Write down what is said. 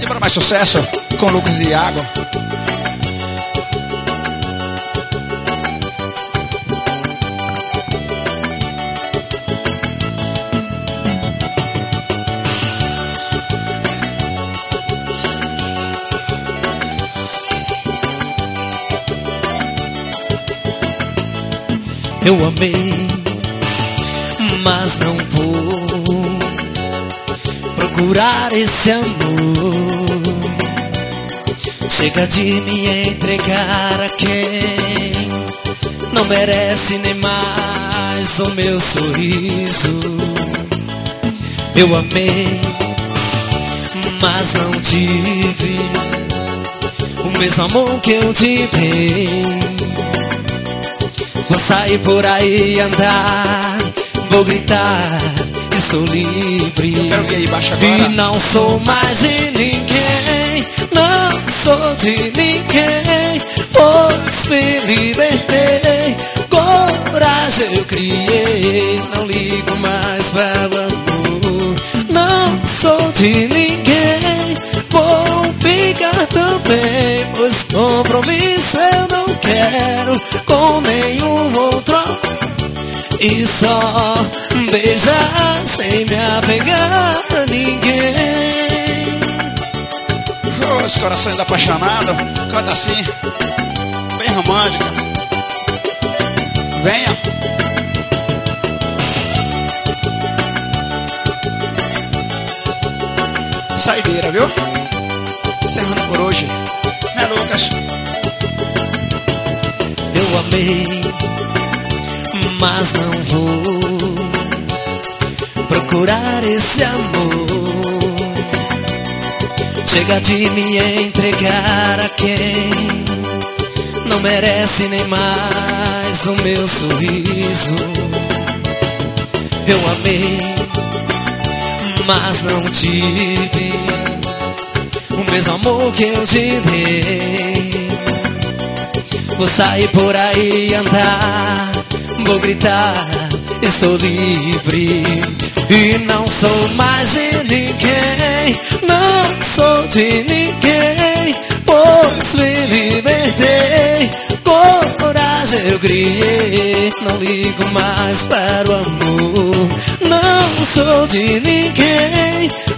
E para mais sucesso, com Lucas e Água. Eu amei, mas não vou procurar esse amor. Chega de me entregar a quem não merece nem mais o meu sorriso. Eu amei, mas não tive o mesmo amor que eu te dei. Vou sair por aí andar, vou gritar, estou livre. E não sou mais de ninguém, não sou de ninguém, pois me libertei, coragem eu criei. Não ligo mais para o amor, não sou de ninguém, vou ficar também, pois compromisso eu não quero com nenhum outro. E só beijar sem me apegar a ninguém. Os corações apaixonados, canta assim, bem romântico. Venha. Saideira, viu? Encerrando por hoje, né, Lucas? Eu amei, mas não vou procurar esse amor. Chega de me entregar a quem não merece nem mais o meu sorriso. Eu amei, mas não tive o mesmo amor que eu te dei. Vou sair por aí andar, vou gritar, estou livre. E não sou mais de ninguém, não sou de ninguém, pois me libertei, coragem eu criei. Não ligo mais para o amor, não sou de ninguém,